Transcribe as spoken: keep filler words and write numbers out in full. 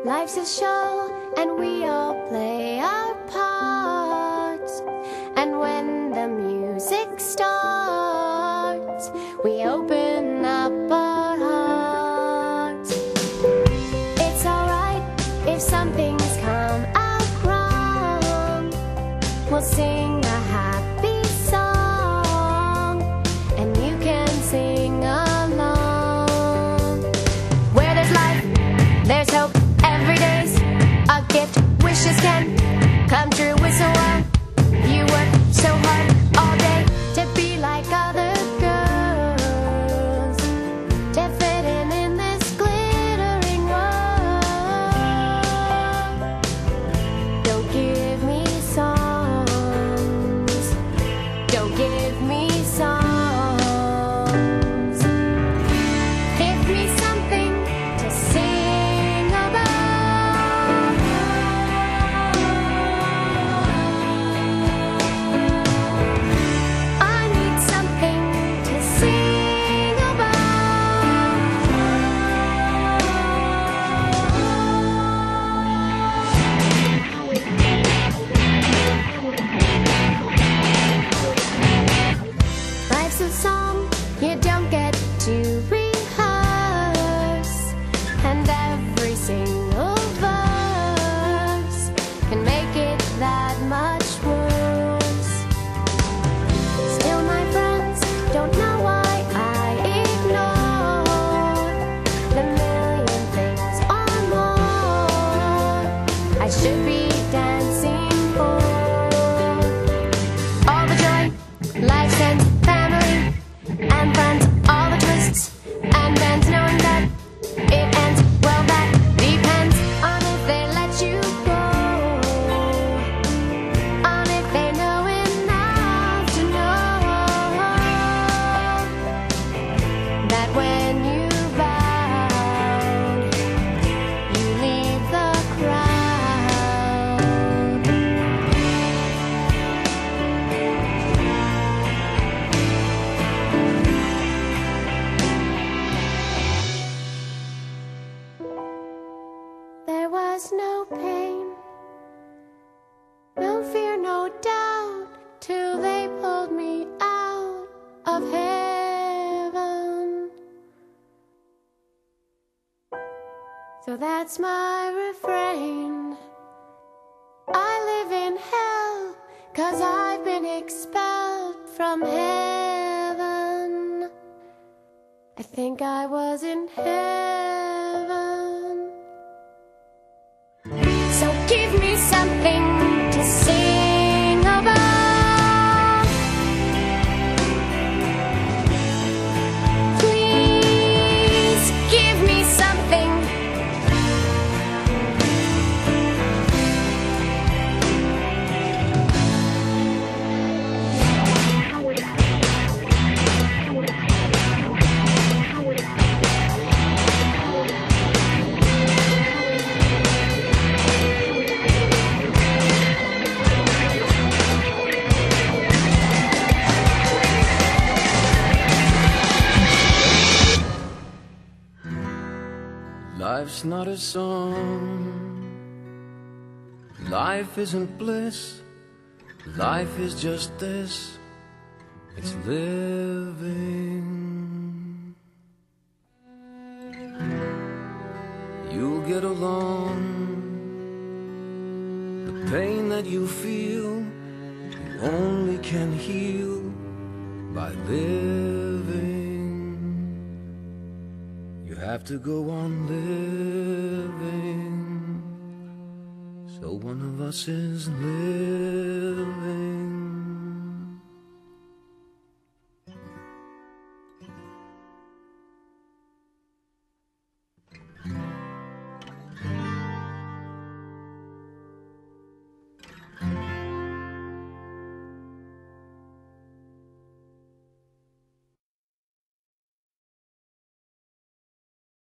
Life's a show and we all play our parts. And when the music starts, we open up our hearts. It's alright if some things come out wrong. We'll sing a happy song and you can sing along. Where there's life, there's hope. Every day's a gift. Wishes can come true with so well. You work so hard all day to be like other girls, to fit in in this glittering world. Don't give me songs. Don't give me songs. Give me something to sing about. I need something to sing about. Life's a song you don't get to rehearse, and every single verse can make it that much worse. Still, my friends don't know why I ignore the million things or more I should be dancing for. All the joy life sends, family and friends, all the twists and bends, knowing that it ends. Well, that depends on if they let you go, on if they know enough to know that when you bowed, you leave the crowd. There was no pain, no fear, no doubt, till they pulled me out of heaven. So that's my refrain. I live in hell, 'cause I've been expelled from heaven. I think I was in heaven. So give me something to sing about. Please give me something. Life's not a song. Life isn't bliss. Life is just this. It's living. You'll get along. The pain that you feel, you only can heal by living. You have to go on living, so one of us is living.